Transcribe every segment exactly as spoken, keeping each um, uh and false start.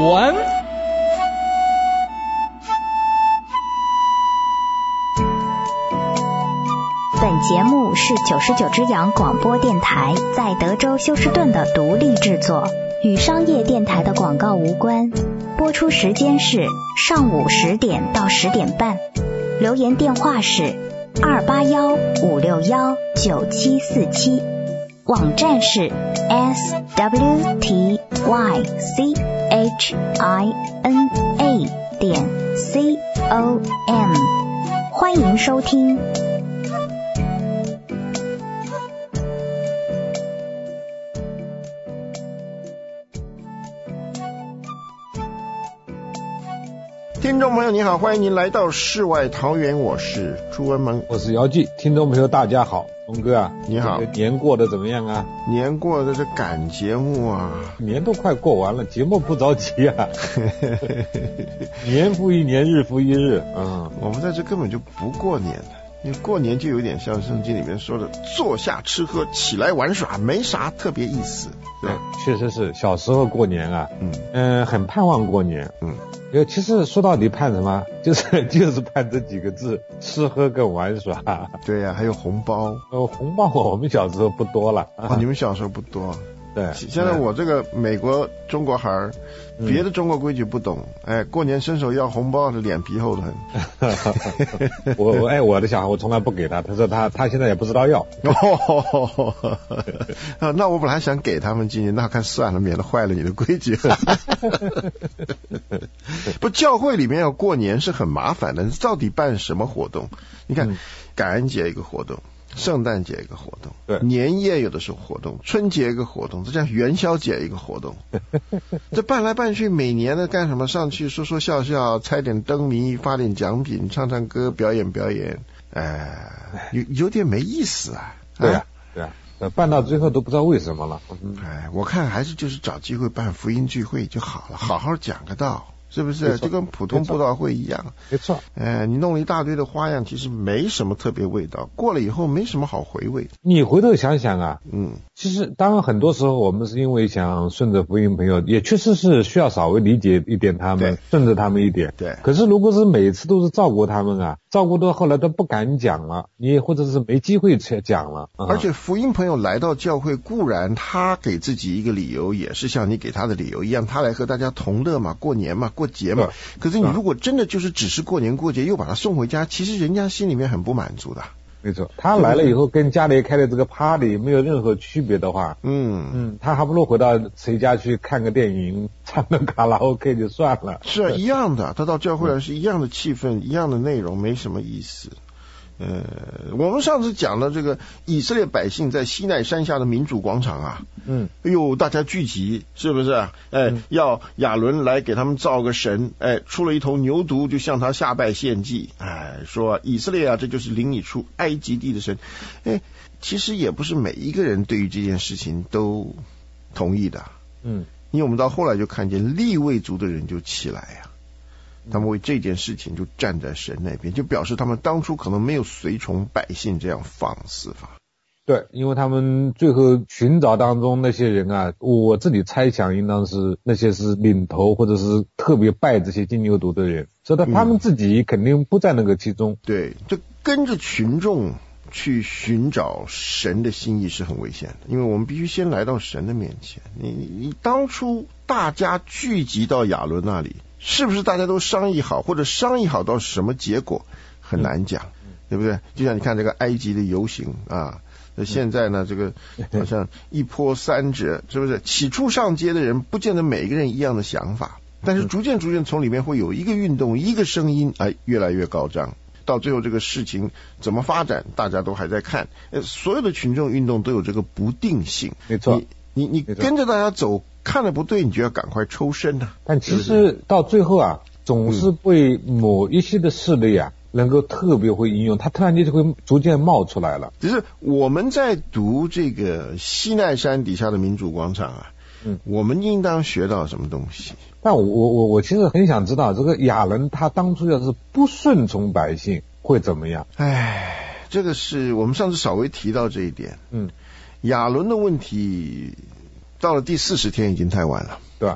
文。 本节目是九十九只羊广播电台在德州休斯顿的独立制作，与商业电台的广告无关。播出时间是上午十点到十点半。留言电话是二八幺五六幺九七四七，网站是 s w t y c h i n a 点 c o m， 欢迎收听。 听众朋友你好，欢迎您来到世外桃源，我是朱文萌， 我是姚记。听众朋友大家好，龙哥啊， 你好， 这个年过得怎么样啊？ 年过的这赶节目啊， 年都快过完了，节目不着急啊。年复一年，日复一日。嗯， 我们在这根本就不过年的，因为过年就有点像圣经里面说的，坐下吃喝，起来玩耍，没啥特别意思。 对，确实是小时候过年啊，嗯嗯、呃，很盼望过年，嗯。其实说到底盼什么，就是就是盼这几个字，吃喝跟玩耍。 对呀、啊，还有红包。 呃，红包我们小时候不多了。 哦，你们小时候不多。 对。 现在我这个美国中国孩儿，别的中国规矩不懂，哎，过年伸手要红包，脸皮厚得很。 我我哎，我的小孩我从来不给他，他说他他现在也不知道要。 哦，那我本来想给他们今年，那看算了，免得坏了你的规矩。不，教会里面要过年是很麻烦的，到底办什么活动？你看，嗯、感恩节一个活动，圣诞节一个活动，对，年夜有的时候活动，春节一个活动，这叫元宵节一个活动。这办来办去，每年的干什么？上去说说笑笑，猜点灯谜，发点奖品，唱唱歌，表演表演，哎，有有点没意思啊。 对啊，对啊。办到最后都不知道为什么了。 嗯、哎，我看还是就是找机会办福音聚会就好了，好好讲个道。是不是就跟普通布道会一样？ 没错， 哎，你弄了一大堆的花样，其实没什么特别味道，过了以后没什么好回味。 你回头想想啊， 嗯， 其实当然很多时候我们是因为想顺着福音朋友，也确实是需要稍微理解一点他们，顺着他们一点。 对。 可是如果是每次都是照顾他们啊，照顾到后来都不敢讲了，你或者是没机会讲了。 嗯、而且福音朋友来到教会，固然他给自己一个理由，也是像你给他的理由一样，他来和大家同乐嘛，过年嘛，过节嘛。可是你如果真的就是只是过年过节又把他送回家，其实人家心里面很不满足的。 没错，他来了以后跟家里开的这个 party 没有任何区别的话， 嗯嗯，他还不如回到谁家去看个电影，唱个卡拉 OK 就算了。 是啊，一样的，他到教会来是一样的气氛，一样的内容，没什么意思。呃，我们上次讲了这个以色列百姓在西奈山下的民主广场啊，嗯，哎呦，大家聚集，是不是？哎，嗯、要亚伦来给他们造个神，哎，出了一头牛犊就向他下拜献祭，哎，说以色列啊，这就是领你出埃及地的神。哎，其实也不是每一个人对于这件事情都同意的，嗯，因为我们到后来就看见利未族的人就起来呀、啊。他们为这件事情就站在神那边，就表示他们当初可能没有随从百姓这样放肆法。 对，因为他们最后寻找当中那些人啊，我自己猜想应当是那些是领头或者是特别拜这些金牛犊的人，所以他们自己肯定不在那个其中。 嗯、对，这跟着群众去寻找神的心意是很危险的，因为我们必须先来到神的面前。你你当初大家聚集到亚伦那里，是不是大家都商议好，或者商议好到什么结果很难讲，嗯、对不对？就像你看这个埃及的游行啊，现在呢这个好像一波三折，是不是？起初上街的人不见得每一个人一样的想法，但是逐渐逐渐从里面会有一个运动，一个声音，哎，越来越高涨。到最后这个事情怎么发展，大家都还在看。呃，所有的群众运动都有这个不定性。 没错， 你你你跟着大家走，看了不对，你就要赶快抽身啊。 但其实到最后啊，总是被某一些的势力啊，嗯、能够特别会应用，它突然间就会逐渐冒出来了。 只是我们在读这个西奈山底下的民主广场啊，嗯，我们应当学到什么东西？ 但我我我其实很想知道，这个亚伦他当初要是不顺从百姓会怎么样？ 唉，这个是我们上次稍微提到这一点。嗯，亚伦的问题到了第四十天已经太晚了， 对吧？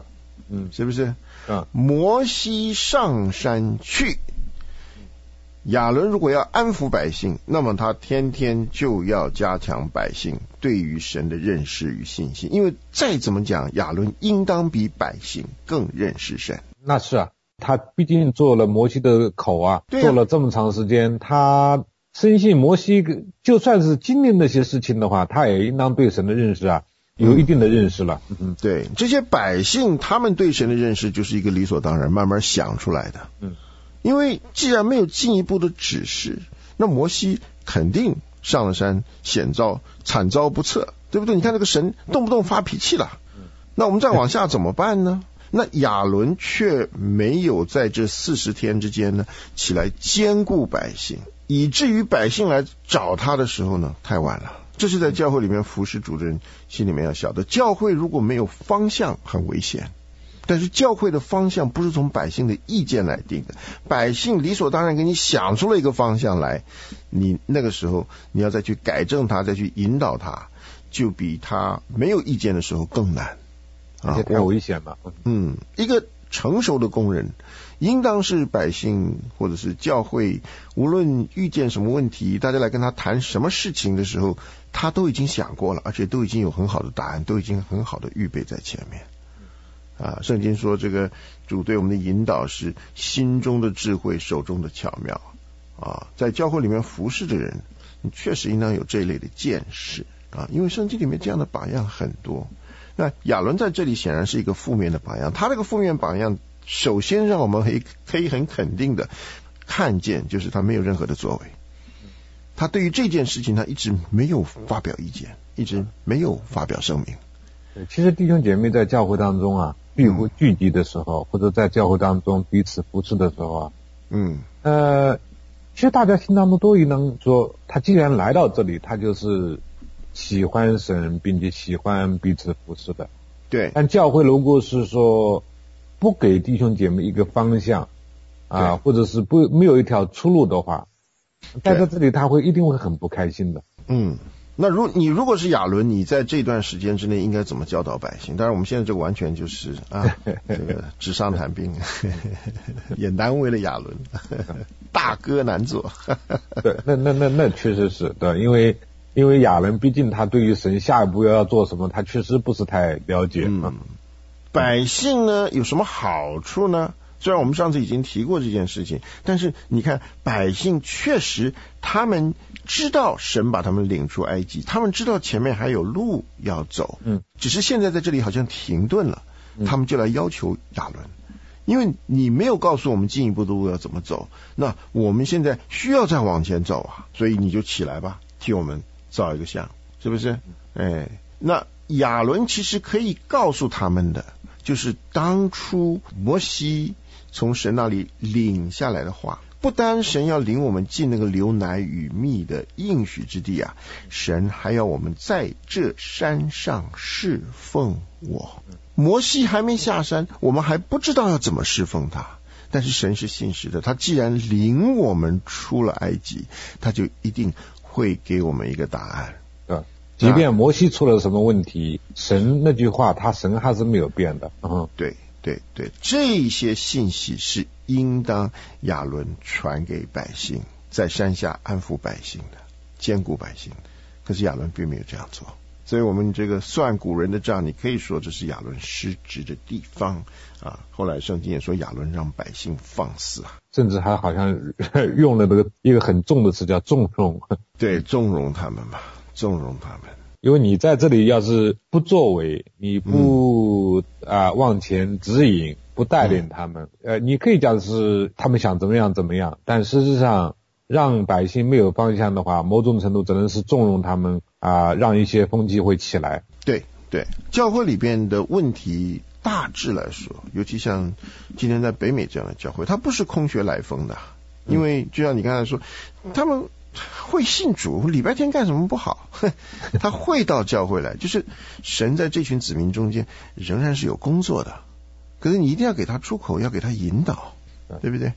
嗯，是不是？啊，摩西上山去。亚伦如果要安抚百姓，那么他天天就要加强百姓对于神的认识与信心，因为再怎么讲，亚伦应当比百姓更认识神。 那是啊，他毕竟做了摩西的口啊，啊做了这么长时间，他深信摩西就算是经历那些事情的话，他也应当对神的认识啊有一定的认识了。 嗯嗯，对，这些百姓他们对神的认识就是一个理所当然慢慢想出来的。嗯。因为既然没有进一步的指示，那摩西肯定上了山险遭惨遭不测，对不对？你看这个神动不动发脾气了，那我们再往下怎么办呢？那亚伦却没有在这四十天之间呢起来兼顾百姓，以至于百姓来找他的时候呢太晚了。这是在教会里面服侍主的人心里面要晓得，教会如果没有方向很危险。但是教会的方向不是从百姓的意见来定的，百姓理所当然给你想出了一个方向来，你那个时候你要再去改正它，再去引导它，就比他没有意见的时候更难， 而且太危险了。 嗯，一个成熟的工人应当是百姓或者是教会，无论遇见什么问题，大家来跟他谈什么事情的时候，他都已经想过了，而且都已经有很好的答案，都已经很好的预备在前面。啊，圣经说这个主对我们的引导是心中的智慧，手中的巧妙。啊，在教会里面服侍的人，你确实应当有这一类的见识啊，因为圣经里面这样的榜样很多。那亚伦在这里显然是一个负面的榜样，他这个负面榜样，首先让我们可以可以很肯定的看见，就是他没有任何的作为。他对于这件事情，他一直没有发表意见，一直没有发表声明。 其实弟兄姐妹在教会当中啊，聚会聚集的时候，或者在教会当中彼此服侍的时候啊，嗯，呃，其实大家心当中都应当说，他既然来到这里，他就是喜欢神，并且喜欢彼此服侍的。 对。 但教会如果是说不给弟兄姐妹一个方向啊，或者是不没有一条出路的话，待在这里他会一定会很不开心的。 嗯。那如你如果是亚伦，你在这段时间之内应该怎么教导百姓？当然我们现在这个完全就是啊，这个纸上谈兵，也难为了亚伦，大哥难做。 对，那那那那确实是对，因为因为亚伦毕竟他对于神下一步要做什么，他确实不是太了解。嗯， 百姓呢有什么好处呢？虽然我们上次已经提过这件事情，但是你看百姓确实他们知道神把他们领出埃及，他们知道前面还有路要走，嗯，只是现在在这里好像停顿了，他们就来要求亚伦，因为你没有告诉我们进一步的路要怎么走，那我们现在需要再往前走啊，所以你就起来吧，替我们造一个像，是不是？哎，那亚伦其实可以告诉他们的，就是当初摩西从神那里领下来的话，不单神要领我们进那个流奶与蜜的应许之地啊，神还要我们在这山上侍奉我。摩西还没下山，我们还不知道要怎么侍奉他，但是神是信实的，他既然领我们出了埃及，他就一定会给我们一个答案。 对，即便摩西出了什么问题，神那句话他神还是没有变的。嗯， 对对对，这些信息是应当亚伦传给百姓，在山下安抚百姓的，兼顾百姓的。可是亚伦并没有这样做，所以我们这个算古人的账，你可以说这是亚伦失职的地方啊。后来圣经也说亚伦让百姓放肆啊， 甚至还好像用了那个一个很重的词叫纵容。 对，纵容他们嘛，纵容他们。 因为你在这里要是不作为，你不啊、嗯呃、往前指引，不带领他们，嗯、呃，你可以讲是他们想怎么样怎么样，但事实上让百姓没有方向的话，某种程度只能是纵容他们啊、呃，让一些风气会起来。 对对，教会里边的问题大致来说，尤其像今天在北美这样的教会，它不是空穴来风的，因为就像你刚才说，他们会信主，礼拜天干什么不好？他会到教会来，就是神在这群子民中间仍然是有工作的，可是你一定要给他出口，要给他引导，对不对？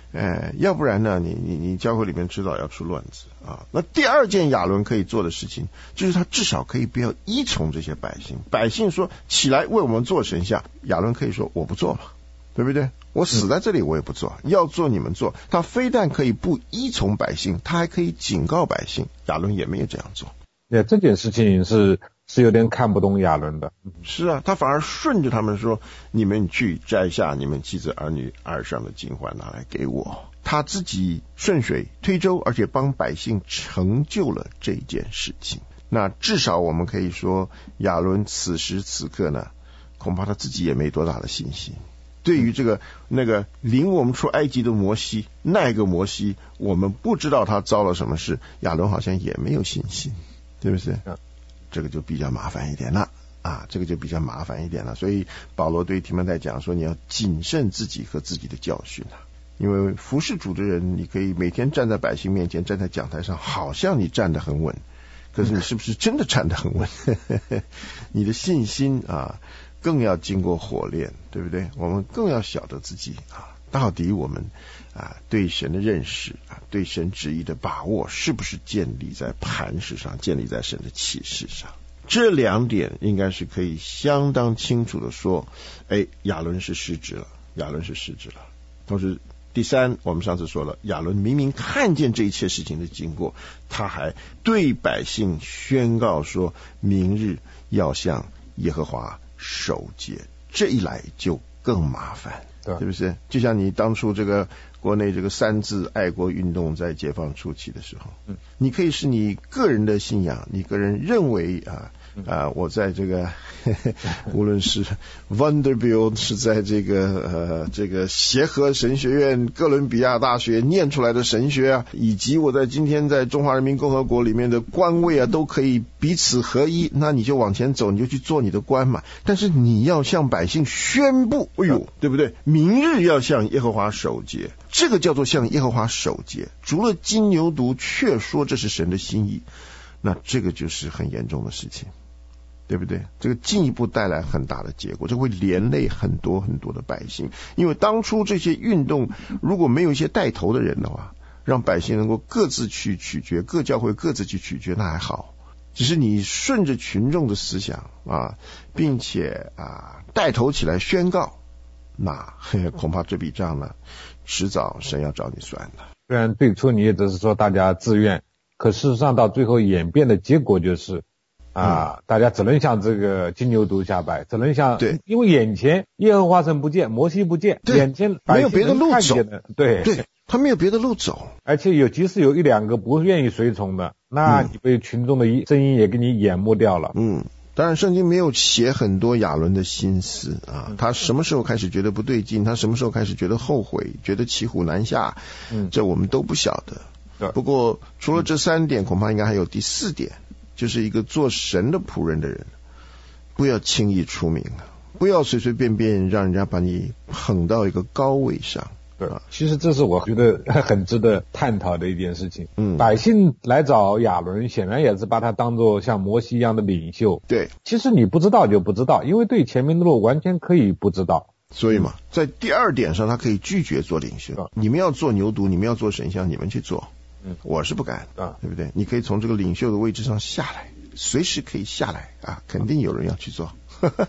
哎，要不然呢，你你你教会里面迟早要出乱子啊。那第二件亚伦可以做的事情，就是他至少可以不要依从这些百姓。百姓说起来为我们做神像，亚伦可以说我不做了，对不对？我死在这里我也不做，嗯、要做你们做。他非但可以不依从百姓，他还可以警告百姓。亚伦也没有这样做。 对，这件事情是是有点看不懂亚伦的。 是啊，他反而顺着他们说，你们去摘下你们妻子儿女耳上的金环拿来给我。他自己顺水推舟，而且帮百姓成就了这件事情。那至少我们可以说，亚伦此时此刻呢，恐怕他自己也没多大的信心。对于这个那个领我们出埃及的摩西，那个摩西我们不知道他遭了什么事，亚伦好像也没有信心，对不对？这个就比较麻烦一点了啊，这个就比较麻烦一点了。所以保罗对提摩太讲说，你要谨慎自己和自己的教训啊。因为服侍主的人，你可以每天站在百姓面前，站在讲台上，好像你站得很稳，可是你是不是真的站得很稳？你的信心啊，更要经过火炼，对不对？我们更要晓得自己啊，到底我们啊对神的认识啊，对神旨意的把握，是不是建立在磐石上，建立在神的启示上？这两点应该是可以相当清楚的说，哎，亚伦是失职了，亚伦是失职了。同时第三，我们上次说了，亚伦明明看见这一切事情的经过，他还对百姓宣告说，明日要向耶和华守节。这一来就更麻烦，对，是不是？就像你当初这个国内这个三自爱国运动在解放初期的时候，嗯，你可以是你个人的信仰，你个人认为啊啊，我在这个呵呵无论是 Vanderbilt 是在这个呃这个协和神学院、哥伦比亚大学念出来的神学啊，以及我在今天在中华人民共和国里面的官位啊，都可以彼此合一，那你就往前走，你就去做你的官嘛。但是你要向百姓宣布，哎呦，对不对？明日要向耶和华守节，这个叫做向耶和华守节。除了金牛犊却说这是神的心意，那这个就是很严重的事情，对不对？这个进一步带来很大的结果，这会连累很多很多的百姓。因为当初这些运动如果没有一些带头的人的话，让百姓能够各自去取决，各教会各自去取决，那还好。只是你顺着群众的思想啊，并且啊带头起来宣告，那恐怕这笔账呢，迟早神要找你算的。 虽然最初你也只是说大家自愿，可事实上到最后演变的结果就是啊、嗯，大家只能向这个金牛犊下拜，只能向，对，因为眼前耶和华神不见，摩西不见，眼前没有别的路走， 对对，他没有别的路走， 而且有即使有一两个不愿意随从的，那你被群众的声音也给你淹没掉了。 嗯，当然圣经没有写很多亚伦的心思啊，他什么时候开始觉得不对劲，他什么时候开始觉得后悔，觉得骑虎难下，嗯，这我们都不晓得。不过除了这三点，恐怕应该还有第四点，就是一个做神的仆人的人，不要轻易出名，不要随随便便让人家把你捧到一个高位上。 对，其实这是我觉得很值得探讨的一件事情。嗯，百姓来找亚伦，显然也是把他当作像摩西一样的领袖。 对， 其实你不知道就不知道，因为对前面的路完全可以不知道。 所以嘛，在第二点上，他可以拒绝做领袖。嗯、你们要做牛犊，你们要做神像，你们去做。嗯，我是不敢啊，对不对？你可以从这个领袖的位置上下来，随时可以下来啊，肯定有人要去做。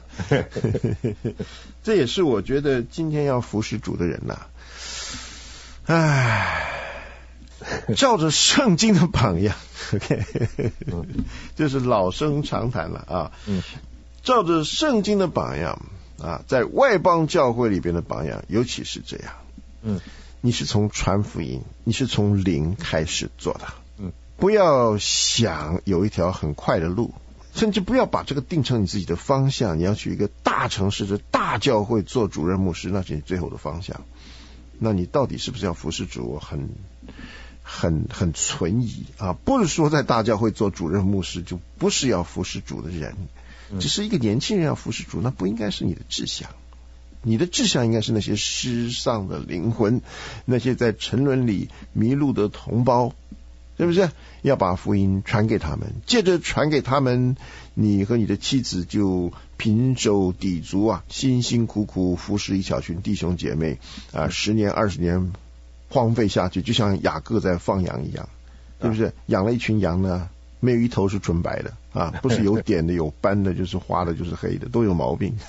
这也是我觉得今天要服侍主的人呐、啊，唉，照着圣经的榜样 ，OK， 就是老生常谈了啊。嗯，照着圣经的榜样啊，在外邦教会里边的榜样，尤其是这样。嗯。你是从传福音，你是从零开始做的，嗯，不要想有一条很快的路，甚至不要把这个定成你自己的方向。你要去一个大城市的大教会做主任牧师，那是你最后的方向。那你到底是不是要服侍主？我很很很存疑啊！不是说在大教会做主任牧师就不是要服侍主的人，只是一个年轻人要服侍主，那不应该是你的志向。你的志向应该是那些失丧的灵魂，那些在沉沦里迷路的同胞，是不是？要把福音传给他们，借着传给他们，你和你的妻子就平手抵足啊，辛辛苦苦服侍一小群弟兄姐妹啊，十年二十年荒废下去，就像雅各在放羊一样，对不对？养了一群羊呢，没有一头是纯白的啊，不是有点的有斑的，就是花的，就是黑的，都有毛病。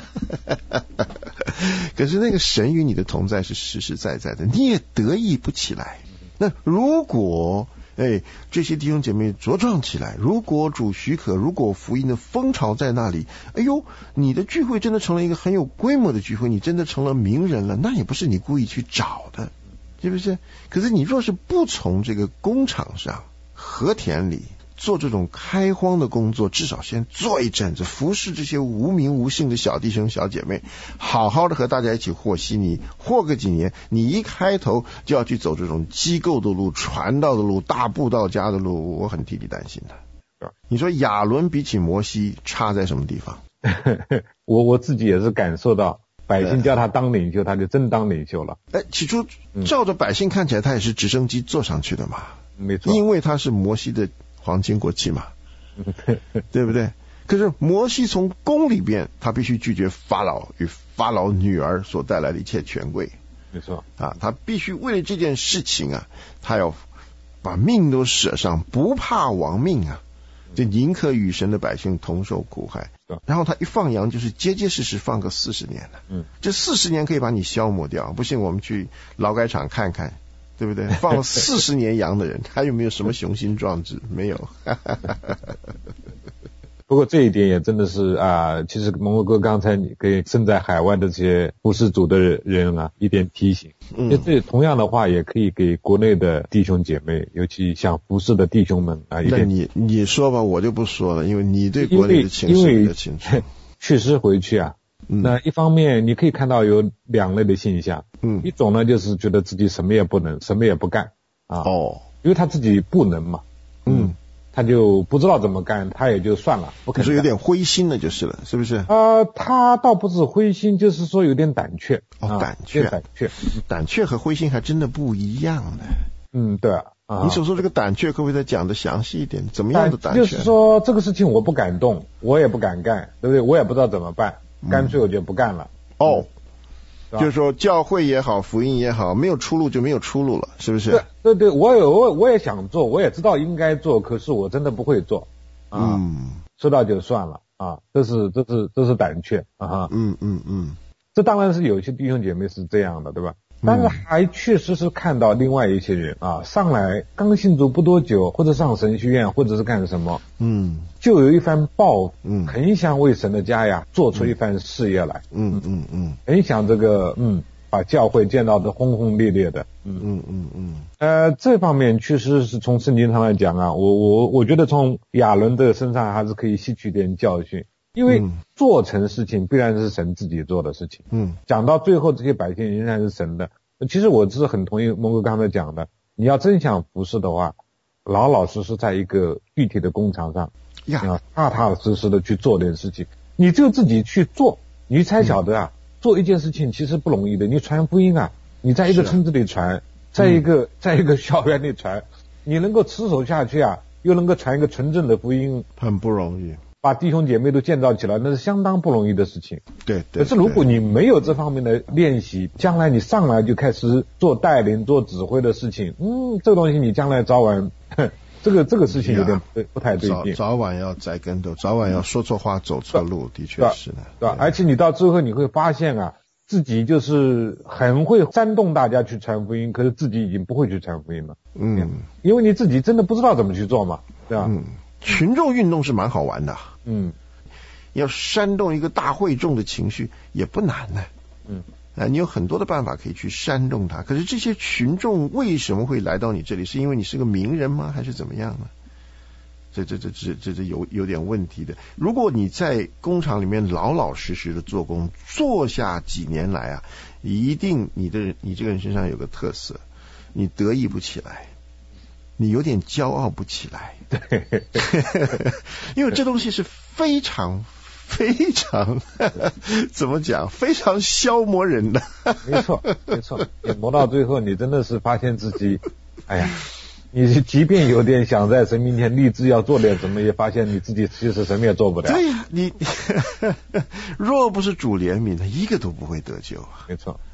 可是那个神与你的同在是实实在在的，你也得意不起来。那如果哎这些弟兄姐妹茁壮起来，如果主许可，如果福音的风潮在那里，哎呦，你的聚会真的成了一个很有规模的聚会，你真的成了名人了，那也不是你故意去找的，是不是？可是你若是不从这个工厂上和田里做这种开荒的工作，至少先做一阵子，服侍这些无名无姓的小弟兄小姐妹，好好的和大家一起和稀泥，和个几年，你一开头就要去走这种机构的路、传道的路、大布道家的路，我很替你担心的。你说亚伦比起摩西差在什么地方？ 我我自己也是感受到，百姓叫他当领袖，他就真当领袖了。 哎，起初照着百姓看起来，他也是直升机坐上去的嘛， 没错， 因为他是摩西的皇亲国戚嘛，对不对？可是摩西从宫里边，他必须拒绝法老与法老女儿所带来的一切权贵， 没错啊，他必须为了这件事情啊，他要把命都舍上，不怕亡命啊，就宁可与神的百姓同受苦害。然后他一放羊就是结结实实放个四十年了，嗯，这四十年可以把你消磨掉。不信我们去劳改场看看。对不对？放了四十年羊的人，他有没有什么雄心壮志？没有。 不过这一点也真的是啊，其实蒙哥刚才你给身在海外的这些服事主的人啊一点提醒，嗯，这同样的话也可以给国内的弟兄姐妹，尤其想服事的弟兄们啊一点。 那你你说吧，我就不说了，因为你对国内的情势比较清楚。 确实回去啊。嗯、那一方面你可以看到有两类的现象，嗯，一种呢就是觉得自己什么也不能，什么也不干啊，哦，因为他自己不能嘛，嗯，他就不知道怎么干，他也就算了，不肯干， 就是有点灰心了，就是了，是不是？ 呃，他倒不是灰心，就是说有点胆怯， 哦，胆怯， 胆怯， 胆怯和灰心还真的不一样的， 嗯，对啊。 你所说这个胆怯，可不可以再讲的详细一点？怎么样的胆怯？ 就是说这个事情我不敢动，我也不敢干，对不对？我也不知道怎么办。干脆我就不干了。 哦，嗯、就是说教会也好，福音也好，没有出路就没有出路了，是不是？ 对对对，我有我我也想做，我也知道应该做，可是我真的不会做。啊、嗯，知道就算了啊，这是这是这是胆怯啊哈。 嗯嗯嗯， 这当然是有些弟兄姐妹是这样的，对吧？但是还确实是看到另外一些人啊，上来刚信主不多久，或者上神学院，或者是干什么，嗯，就有一番抱负，嗯，很想为神的家呀做出一番事业来，嗯嗯嗯，很想这个嗯把教会建造的轰轰烈烈的，嗯嗯嗯嗯，呃，这方面确实是从圣经上来讲啊，我我我觉得从亚伦的身上还是可以吸取点教训。因为做成事情必然是神自己做的事情，嗯，讲到最后这些百姓仍然是神的。其实我是很同意蒙哥刚才讲的，你要真想服侍的话，老老实实在一个具体的工厂上，要踏踏实实的去做点事情，你就自己去做，你才晓得啊，嗯、做一件事情其实不容易的。你传福音啊，你在一个村子里传，啊、在一个、嗯、在一个校园里传，你能够持守下去啊，又能够传一个纯正的福音， 很不容易。 把弟兄姐妹都建造起来，那是相当不容易的事情。 对对。 可是如果你没有这方面的练习，将来你上来就开始做带领、做指挥的事情，嗯，这个东西你将来早晚，这个这个事情有点不不太对劲。 早早晚要栽跟头，早晚要说错话、走错路，的确是的。 对吧？而且你到最后你会发现啊，自己就是很会煽动大家去传福音，可是自己已经不会去传福音了。嗯。因为你自己真的不知道怎么去做嘛，对吧？ 嗯。群众运动是蛮好玩的，嗯，要煽动一个大会众的情绪也不难呢，嗯，啊，你有很多的办法可以去煽动他。可是这些群众为什么会来到你这里？是因为你是个名人吗？还是怎么样呢？这这这这这这有有点问题的。如果你在工厂里面老老实实的做工，做下几年来啊，一定你的你这个人身上有个特色，你得意不起来。你有点骄傲不起来，对，因为这东西是非常非常怎么讲，非常消磨人的。 没错，没错，你磨到最后，你真的是发现自己，哎呀，你即便有点想在神面前立志要做点什么，也发现你自己其实什么也做不了。 对呀，你若不是主怜悯，他一个都不会得救啊。 没错。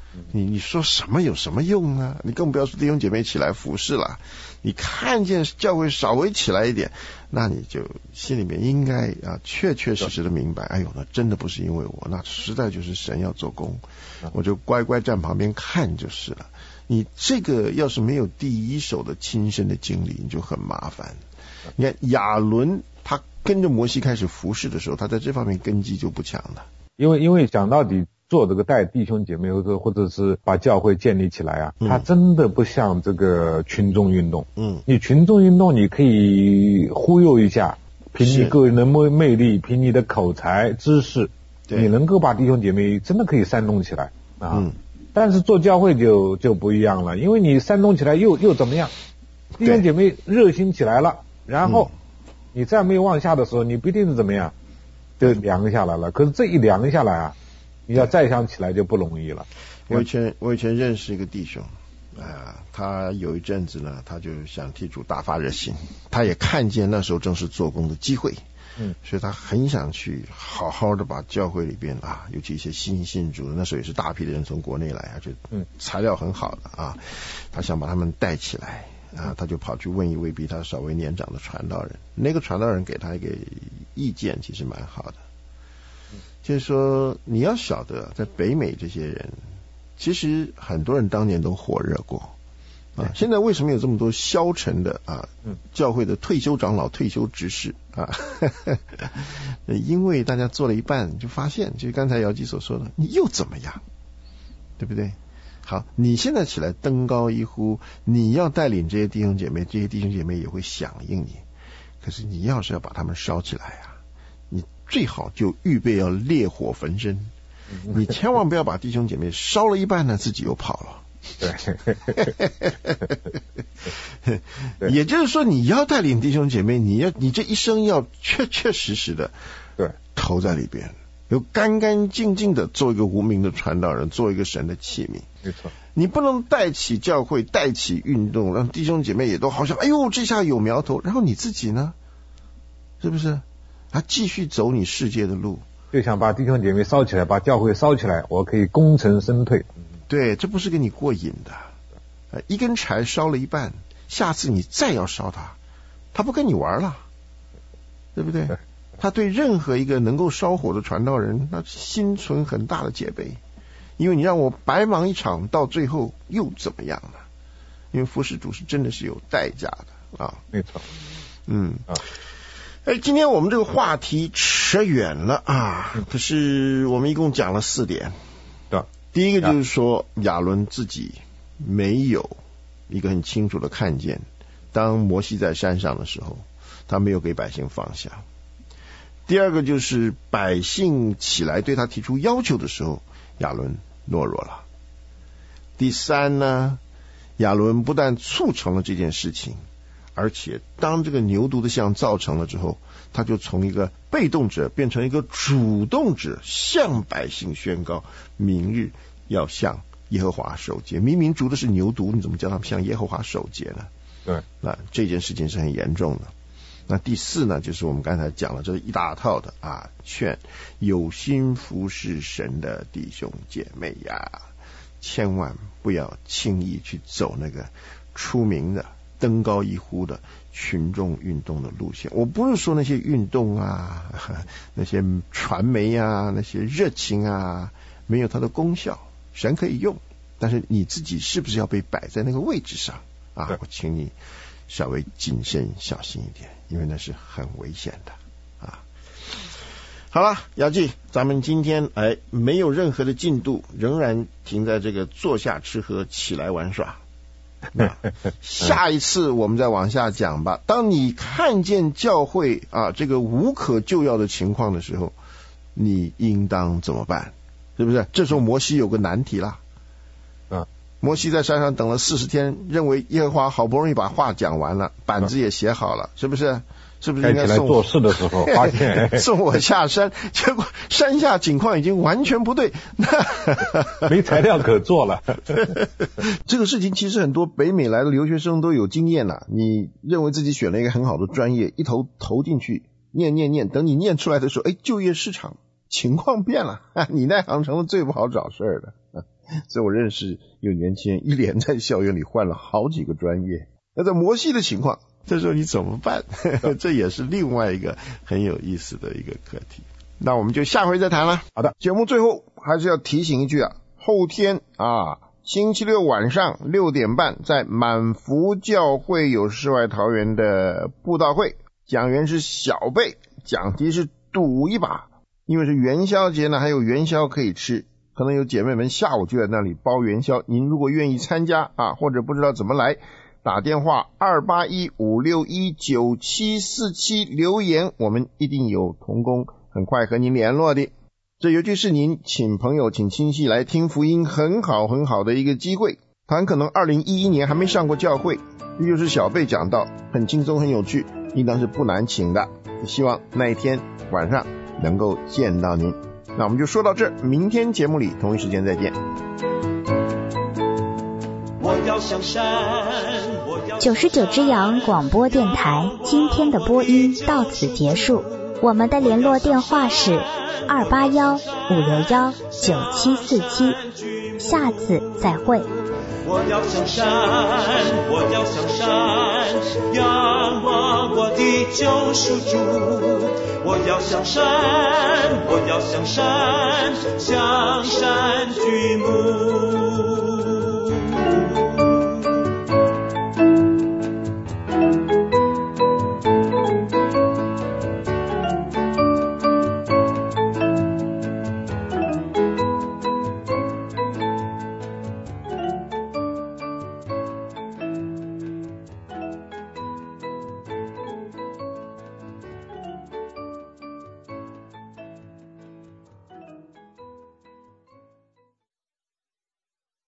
你你说什么有什么用呢？你更不要说弟兄姐妹起来服侍了。你看见教会稍微起来一点，那你就心里面应该啊确确实实的明白，哎呦，那真的不是因为我，那实在就是神要做工，我就乖乖站旁边看就是了。你这个要是没有第一手的亲身的经历，你就很麻烦。你看亚伦他跟着摩西开始服侍的时候，他在这方面根基就不强了。 因为因为讲到底做这个带弟兄姐妹或者或者是把教会建立起来啊，它真的不像这个群众运动。嗯，你群众运动你可以忽悠一下，凭你个人的魅魅力，凭你的口才知识，你能够把弟兄姐妹真的可以煽动起来啊。嗯，但是做教会就就不一样了，因为你煽动起来又又怎么样？弟兄姐妹热心起来了，然后你再没有往下的时候，你不一定是怎么样，就凉下来了。可是这一凉下来啊，你要再想起来就不容易了。 我以前我以前认识一个弟兄啊、呃，他有一阵子呢，他就想替主大发热心，他也看见那时候正是做工的机会，嗯，所以他很想去好好的把教会里边啊，尤其一些新信主，那时候也是大批的人从国内来啊，就嗯材料很好的啊，他想把他们带起来啊，他就跑去问一位比他稍微年长的传道人，那个传道人给他一个意见，其实蛮好的。就是说你要晓得在北美这些人其实很多人当年都火热过啊，现在为什么有这么多消沉的啊教会的退休长老退休执事啊因为大家做了一半就发现就刚才姚基所说的，你又怎么样，对不对？好，你现在起来登高一呼，你要带领这些弟兄姐妹，这些弟兄姐妹也会响应你，可是你要是要把他们烧起来啊，你最好就预备要烈火焚身，你千万不要把弟兄姐妹烧了一半呢，自己又跑了。对，也就是说，你要带领弟兄姐妹，你要你这一生要确确实实的对投在里边，有干干净净的做一个无名的传道人，做一个神的器皿。没错，你不能带起教会，带起运动，让弟兄姐妹也都好像哎呦这下有苗头，然后你自己呢，是不是？他继续走你世界的路， 就想把弟兄姐妹烧起来，把教会烧起来，我可以功成身退。 对，这不是给你过瘾的。一根柴烧了一半，下次你再要烧它，他不跟你玩了，对不对？他对任何一个能够烧火的传道人，那心存很大的戒备，因为你让我白忙一场，到最后又怎么样呢？因为服侍主是真的是有代价的啊， 没错。 嗯啊。哎，今天我们这个话题扯远了啊，可是我们一共讲了四点。 对， 第一个就是说亚伦自己没有一个很清楚的看见，当摩西在山上的时候，他没有给百姓放下。第二个就是百姓起来对他提出要求的时候，亚伦懦弱了。第三呢，亚伦不但促成了这件事情，而且当这个牛犊的像造成了之后，他就从一个被动者变成一个主动者，向百姓宣告明日要向耶和华守节。明明逐的是牛犊，你怎么叫他们向耶和华守节呢？对，那这件事情是很严重的。那第四呢，就是我们刚才讲了这一大套的啊，劝有心服侍神的弟兄姐妹呀，千万不要轻易去走那个出名的登高一呼的群众运动的路线。我不是说那些运动啊，那些传媒啊，那些热情啊没有它的功效，神可以用，但是你自己是不是要被摆在那个位置上啊？我请你稍微谨慎小心一点，因为那是很危险的啊。好了，姚记，咱们今天哎没有任何的进度，仍然停在这个坐下吃喝起来玩耍。那下一次我们再往下讲吧。当你看见教会啊这个无可救药的情况的时候，你应当怎么办？是不是？这时候摩西有个难题啦。啊，摩西在山上等了四十天，认为耶和华好不容易把话讲完了，板子也写好了，是不是？是不是应该送做事的时候发现送我下山？结果山下情况已经完全不对， 没材料可做了。 这个事情其实很多北美来的留学生都有经验了。你认为自己选了一个很好的专业，一头投进去，念念念，等你念出来的时候，哎，就业市场情况变了，你那行成了最不好找事儿的。 所以我认识有年轻人一连在校园里换了好几个专业。那在摩西的情况，这时候你怎么办？这也是另外一个很有意思的一个课题。那我们就下回再谈了。好的，节目最后还是要提醒一句啊，后天啊星期六晚上六点半在满福教会有世外桃源的布道会，讲员是小贝，讲题是赌一把。因为是元宵节呢，还有元宵可以吃，可能有姐妹们下午就在那里包元宵。您如果愿意参加啊，或者不知道怎么来，打电话二八一五六一九七四七留言，我们一定有同工很快和您联络的。这尤其是您请朋友请亲戚来听福音，很好很好的一个机会。他可能二零一一年还没上过教会，这就是小贝讲到，很轻松很有趣，应当是不难请的。希望那一天晚上能够见到您。那我们就说到这儿，明天节目里同一时间再见。 九十九只羊广播电台今天的播音到此结束，我们的联络电话是二八幺五六幺九七四七，下次再会。 我要向山，我要向山，仰望我的救赎主。我要向山，我要向山，向山举目。